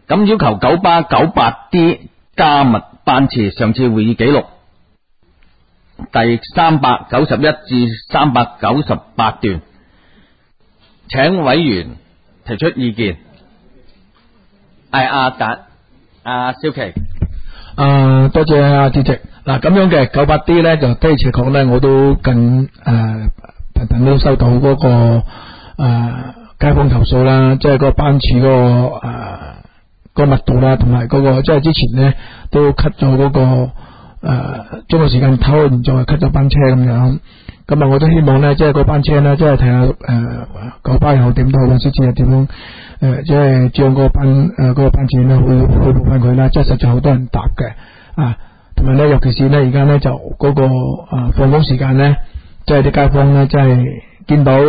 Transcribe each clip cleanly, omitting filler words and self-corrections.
咁要求九巴 98D 加密班次，上次會議記錄第391至398段，請委員提出意見。阿蕭琪， 多謝阿主席。嗱，咁樣嘅98D咧，就的而且確咧，我都頻頻都收到嗰個街坊投訴啦，即係個班次個密度啦，同埋嗰個即係之前咧都 cut 咗嗰個將個時間唞完再 cut 咗班車咁樣。咁啊，我都希望咧，即係嗰班車咧，即係睇下九巴又點都好，運輸署又點樣即係將嗰個班次咧會補翻佢啦。即係實在好多人搭嘅同埋咧，尤其是咧而家咧就嗰個放工時間咧，即係啲街坊咧，即係見到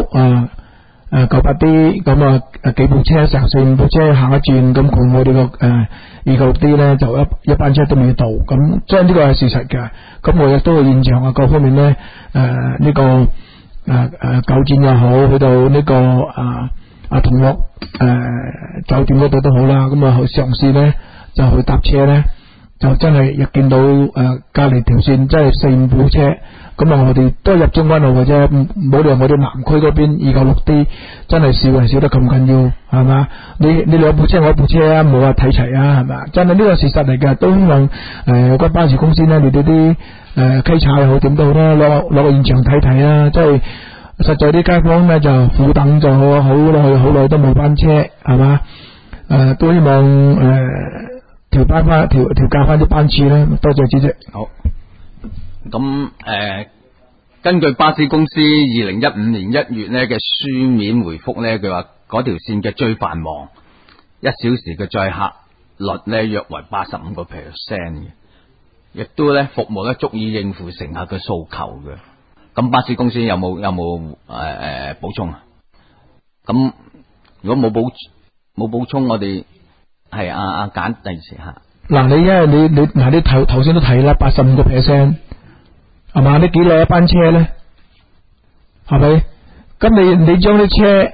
98D 咁幾部車成4-5部車行一轉，咁佢我哋個296D咧就一班車都未到，咁即係呢個係事實嘅。咁我亦都去現場各方面咧呢個九展又好，去到呢個同樂酒店嗰度都好啦，咁啊去嘗試咧就去搭車咧，就真係亦見到隔離條線真係4-5部車。咁啊，我哋都係入中灣路嘅啫，冇理由我哋南區嗰邊296D真係少人少得咁緊要，係嘛？你兩部車我一部車啊，冇話睇齊啊，係嘛？真係呢個事實嚟嘅，都希望嗰巴士公司咧，你哋啲稽查又好點都好啦，攞個現場睇睇啊！即係實在啲街坊咧就苦等咗好耐都冇班車，係嘛？都希望調價翻啲班次啦。多謝主席。 好。咁根據巴士公司2015年1月咧嘅書面回覆咧，佢話嗰條線嘅最繁忙1小時嘅載客率咧約為 85% 嘅，亦都咧服務咧足以應付乘客嘅訴求嘅。咁巴士公司有冇補充啊？咁如果冇補充，我哋係阿簡第二時下。 嗱，你因為你頭先都睇啦，85%。係嘛？你幾耐一班車咧？係咪？咁你將啲車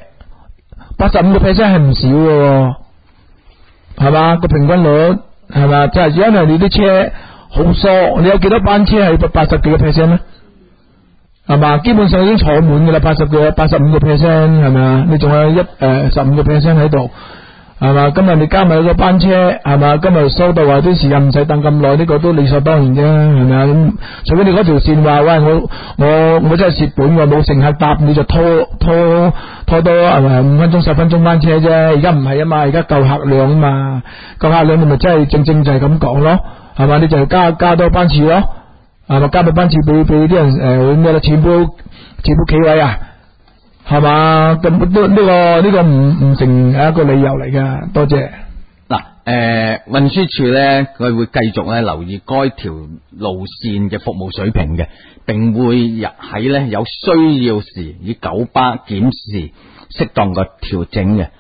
85%係唔少嘅，係嘛？個平均率係嘛？就係因為你啲車好疏，你有幾多班車係80幾個%咧？係嘛？基本上已經坐滿嘅啦，85%係咪啊？你仲有15% 喺度。係嘛？今日你加埋個班車，係嘛？今日收到話啲時間唔使等咁耐，呢個都理所當然啫，係咪啊？咁除非你嗰條線話，喂，我真係蝕本喎，冇乘客搭，你就拖多係咪5分鐘10分鐘班車啫？而家唔係啊嘛，而家夠客量啊嘛，夠客量你咪真係正就係咁講咯，係嘛？你就加多班次咯，係嘛？加多班次俾啲人咩啦？全部企位啊！係嘛？咁都呢個唔成係一個理由嚟㗎。多謝。 嗱，運輸署咧，佢會繼續咧留意該條路線嘅服務水平嘅，並會喺咧有需要時以九巴檢視適當嘅調整嘅。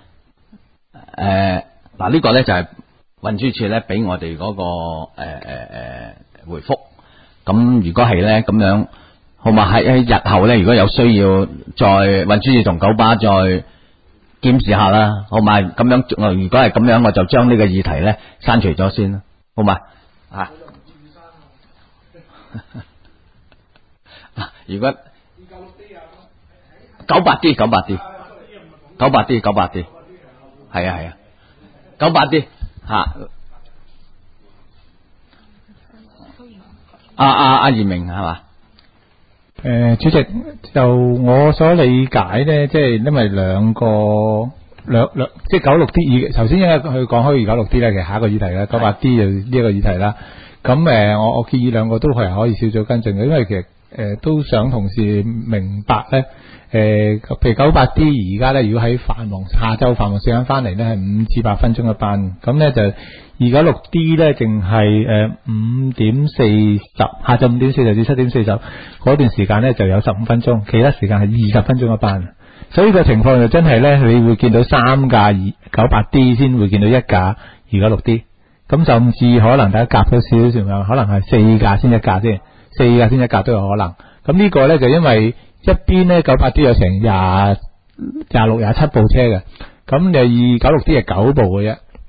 呢個咧就係運輸署咧俾我哋嗰個回覆。咁如果係咧咁樣。好嘛？喺日後咧，如果有需要，再運輸署同九巴再檢視下啦，好嘛？咁樣，如果係咁樣，我就將呢個議題咧刪除咗先啦，好嘛？如果98D 係啊98D 阿嚴明係嘛？ 主席，就我所理解咧，即係因為兩即係96D，頭先因為佢講開296D咧，其實下一個議題啦，98D 就呢一個議題啦。咁我建議兩個都係可以小組跟進嘅，因為其實都想同事明白咧，譬如98D而家咧，如果喺下晝繁忙時間翻嚟咧，係5至8分鐘一班，咁咧就296D 咧，淨係5:40，下晝5:40至7:40嗰段時間咧就有15分鐘，其他時間係20分鐘一班。所以個情況就真係咧，你會見到3架98D 先會見到1架296D，咁甚至可能大家夾咗少少，可能係4架先1架先，4架先1架都有可能。咁呢個咧就因為一邊咧98D 有成26、27部車嘅，咁296D 係9部嘅啫。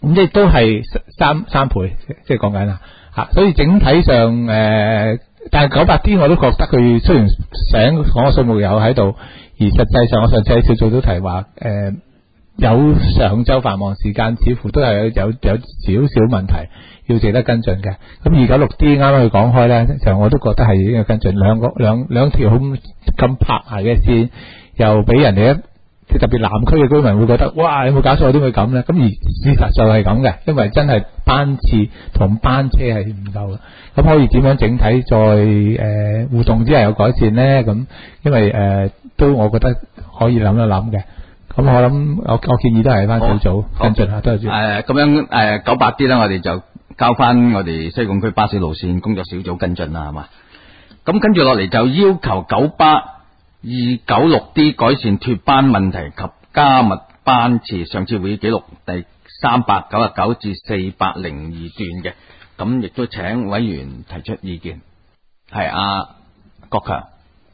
咁即係都係三倍，即係講緊啦吓。所以整體上但係98D我都覺得佢雖然想講個數目有喺度，而實際上我上次喺小組都提話有上晝繁忙時間，似乎都係有少少問題要值得跟進嘅。咁296D 啱啱佢講開咧，就我都覺得係應該跟進兩條咁拍埋嘅線，又俾人哋特別南區嘅居民會覺得，哇！有冇搞錯？點會咁咧？咁而事實上係咁嘅，因為真係班次同班車係唔夠嘅。咁可以點樣整體再互動之下有改善咧？咁因為都我覺得可以諗一諗嘅。咁我諗我建議都係翻小組跟進下，都係咁樣98D 咧，我哋就交翻我哋西貢區巴士路線工作小組跟進啦，係嘛？咁跟住落嚟就要求九巴296D 改善脫班問題及加密班次，上次會議記錄第399至402段嘅，咁亦都請委員提出意見。係阿國強。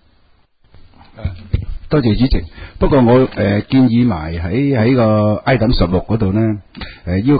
多謝主席。不過我建議埋喺個 item 16嗰度呢，要求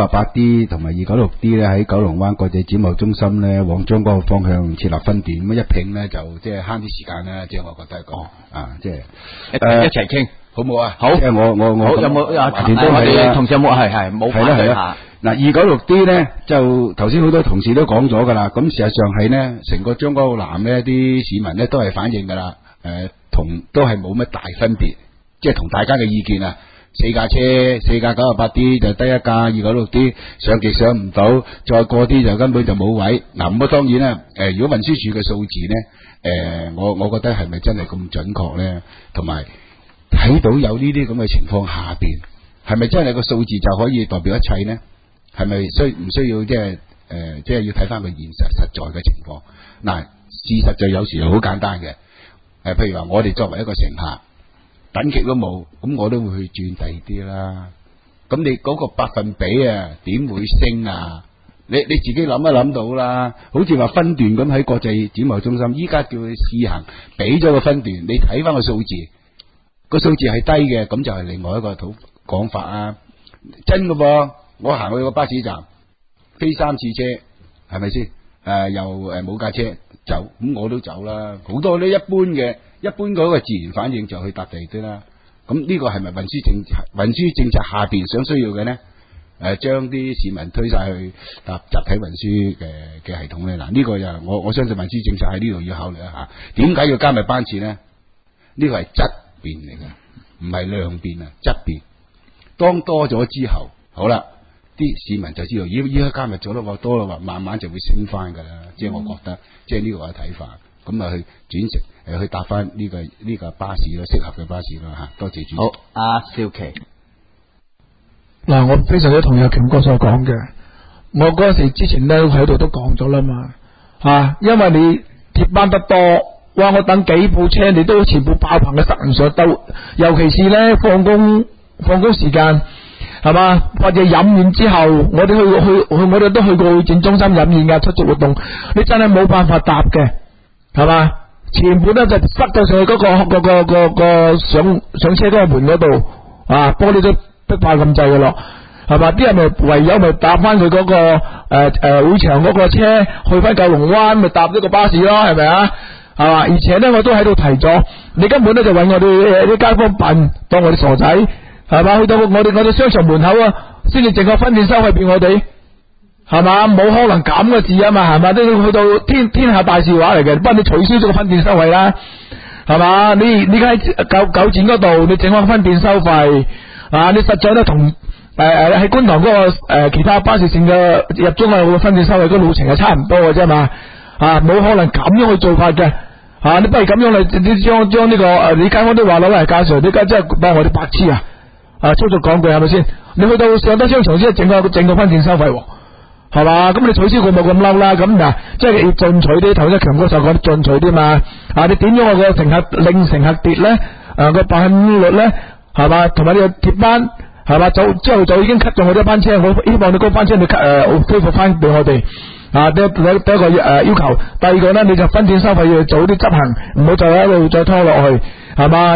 98D 同埋296D 咧喺九龍灣國際展貿中心咧往將嗰個方向設立分店，咁一拼呢就即係慳啲時間啦，即係我覺得即係一齊傾好冇啊？ 好， 即係我好有冇我哋同事有冇係冇係啦。嗱296D 呢就頭先好多同事都講咗噶啦，咁事實上係呢成個將軍澳南呢啲市民呢都係反映噶啦，都係冇乜大分別，即係同大家嘅意見啊，4架車4架98D就得一架296D上極上唔到，再過啲就根本就冇位。嗱咁當然啦，如果運輸署嘅數字呢，我覺得係咪真係咁準確呢？同埋睇到有呢啲咁嘅情況下邊，係咪真係個數字就可以代表一切呢？係咪唔需要即係要睇翻個現實實在嘅情況？嗱，事實就有時好簡單嘅。譬如話我哋作為一個乘客，等極都冇，咁我都會去轉第二啲啦。咁你嗰個百分比啊，點會升啊？你自己諗一諗到啦。好似話分段咁喺國際展貿中心，依家叫佢試行，俾咗個分段，你睇翻個數字，個數字係低嘅，咁就係另外一個講法啊。真㗎噃，我行去個巴士站，飛3次車，係咪先？又冇架車走，咁我都走啦。好多呢一般嗰個自然反應就去搭地鐵啦。咁呢個係咪運輸政策下邊想需要嘅呢？將啲市民推晒去搭集體運輸嘅系統咧。嗱，呢個就我相信運輸政策喺呢度要考慮一下。點解要加密班次呢？呢個係質變嚟嘅，唔係量變啊，質變。當多咗之後，好啦。啲市民就知道，依家加密咗咯，多啦，慢慢就會升翻噶啦。即係我覺得，即係呢個我嘅睇法。咁啊，去轉乘去搭翻呢個巴士咯，適合嘅巴士咯嚇。多謝主席。 好，阿少琪。 嗱，我非常之同意阿強哥所講嘅。我嗰時之前咧喺度都講咗啦嘛，因為你貼班得多，哇！我等幾部車，你都全部爆棚嘅塞唔上兜，尤其是咧放工時間。係嘛？或者飲完之後，我哋都去過會展中心飲宴噶，出席活動，你真係冇辦法搭嘅，係嘛？全部咧就塞到上去嗰個上車嗰個門嗰度，玻璃都逼爆咁滯噶咯，係嘛？啲人咪唯有咪搭翻佢嗰個會場嗰個車去翻九龍灣，咪搭呢個巴士咯，係咪啊？係嘛？而且咧我都喺度提咗，你根本咧就搵我哋啲街坊笨，當我哋傻仔。係嘛？去到我哋商場門口先至整個分店收費俾我哋，係嘛？冇可能咁嘅事啊嘛，係嘛？都要去到天下大事話嚟嘅，不過你取消咗個分店收費啦，係嘛？你喺九展嗰度，你整個分店收費，你實際咧同喺觀塘嗰個其他巴士線嘅入中嘅分店收費嗰路程係差唔多嘅啫嘛，冇可能咁樣去做法嘅。你不如咁樣你將呢個你街坊都話攞嚟介紹，你家真係當我哋白痴啊！粗俗講句係咪先？你去到上得商場先整個分店收費，係嘛？咁你取消佢冇咁嬲啦。咁嗱，即係要進取啲，頭先強哥就講進取啲嘛。你點樣我個乘客令乘客跌咧？個百分率咧，係嘛？同埋呢個貼班，係嘛？之後就已經 cut 咗我哋一班車，我希望你嗰班車你恢復翻俾我哋。第一個要求，第二個咧你就分店收費要早啲執行，唔好再一路再拖落去，係嘛？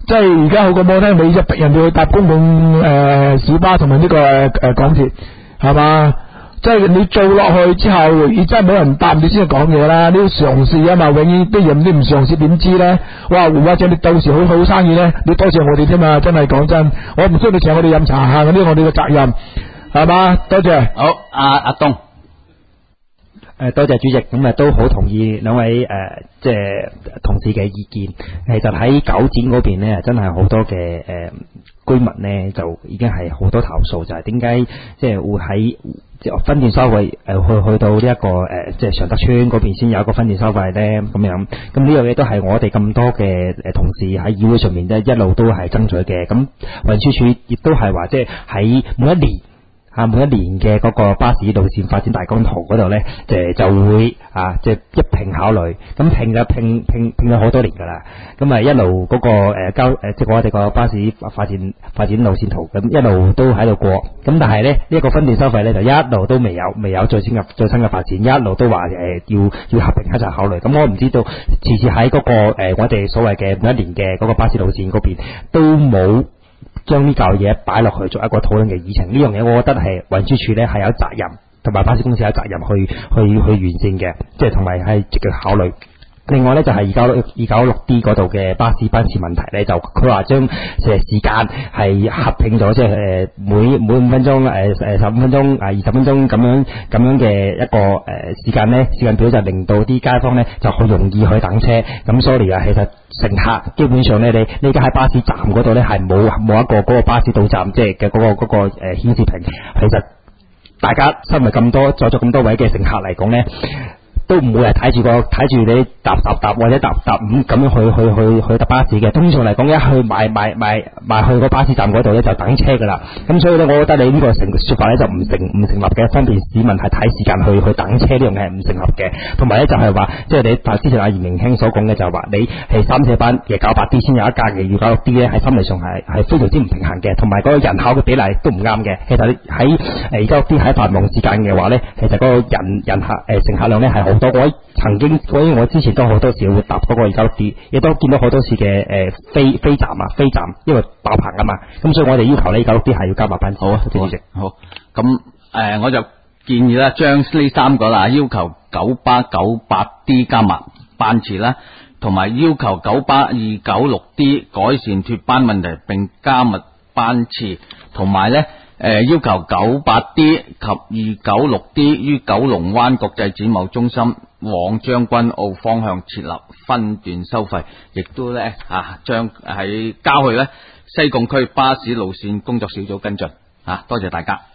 即係而家好過冇聽，你就逼人哋去搭公共小巴同埋呢個港鐵，係嘛？即係你做落去之後，你真係冇人答你先講嘢啦。你要嘗試啊嘛，永遠啲人你唔嘗試點知咧？哇！或者你到時好好生意咧，你多謝我哋添嘛！真係講真，我唔需要你請我哋飲茶下，嗰啲我哋嘅責任係嘛？多謝。 好，阿東。 多謝主席，咁都好同意兩位即係同事嘅意見。其實喺九展嗰邊咧，真係好多嘅居民咧，就已經係好多投訴，就係點解即係會喺即係分店收費去到呢一個即係常德邨嗰邊先有一個分店收費咧咁樣。咁呢樣嘢都係我哋咁多嘅同事喺議會上面咧一路都係爭取嘅。咁運輸署亦都係話，即係喺每一年嘅嗰個巴士路線發展大綱圖嗰度咧，就會即係一併考慮。咁拼咗好多年噶啦。咁一路嗰個即係我哋個巴士發展路線圖，咁一路都喺度過。咁但係咧呢一個分店收費咧就一路都未有最新嘅發展，一路都話要合併一齊考慮。咁我唔知道次次喺嗰個我哋所謂嘅每一年嘅嗰個巴士路線嗰邊都冇將呢嚿嘢擺落去做一個討論嘅議程。呢樣嘢我覺得係運輸署咧係有責任，同埋巴士公司有責任去完善嘅，即係同埋係積極考慮。另外咧就係296D 嗰度嘅巴士班次問題咧，就佢話將時間係合併咗，即係每5分鐘15分鐘20分鐘咁樣嘅一個時間表，就令到啲街坊咧就好容易去等車。咁 sorry 啊，其實乘客基本上咧你而家喺巴士站嗰度咧係冇一個嗰個巴士到站即係嘅嗰個顯示屏。其實大家身為咁多在座咁多位嘅乘客嚟講咧，都唔會係睇住你搭或者搭5咁樣去搭巴士嘅。通常嚟講，一去埋去個巴士站嗰度咧就等車噶啦。咁所以咧，我覺得你呢個說法咧就唔成立嘅，方便市民係睇時間去等車呢樣嘢係唔成立嘅。同埋咧就係話，即係你之前阿嚴明興所講嘅就係話，你係348嘅98D先有一架嘅296D咧，喺心理上係非常之唔平衡嘅，同埋嗰個人口嘅比例都唔啱嘅。其實喺296D喺繁忙時間嘅話咧，其實嗰個人客乘客量咧係好多。我之前都好多時會搭嗰個296D，亦都見到好多次嘅飛站，因為爆棚啊嘛。咁所以我哋要求呢296D係要加8班次。好啊，主席。 好，咁我就建議啦，將呢3個啦，要求九巴 98D 加碼班次啦，同埋要求九巴 296D 改善脫班問題並加密班次，同埋咧要求 98D 及 296D 於九龍灣國際展貿中心往將軍澳方向設立分段收費，亦都咧將喺交去咧西貢區巴士路線工作小組跟進。多謝大家。